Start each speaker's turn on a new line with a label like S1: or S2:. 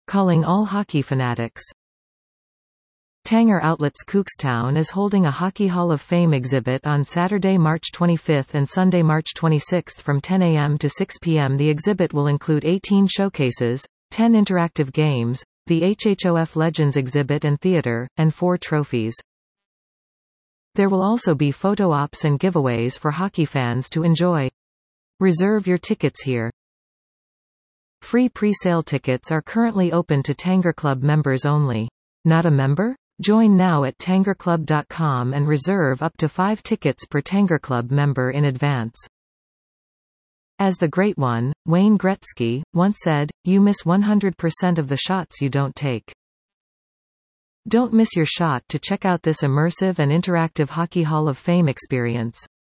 S1: calling all hockey fanatics. Tanger Outlets Cookstown is holding a Hockey Hall of Fame exhibit on Saturday, March 25 and Sunday, March 26 from 10 a.m. to 6 p.m. The exhibit will include 18 showcases, 10 interactive games, the HHOF Legends exhibit and theater, and 4 trophies. There will also be photo ops and giveaways for hockey fans to enjoy. Reserve your tickets here. Free pre-sale tickets are currently open to Tanger Club members only. Not a member? Join now at tangerclub.com and reserve up to 5 tickets per Tanger Club member in advance. As the Great One, Wayne Gretzky, once said, "You miss 100% of the shots you don't take." Don't miss your shot to check out this immersive and interactive Hockey Hall of Fame experience.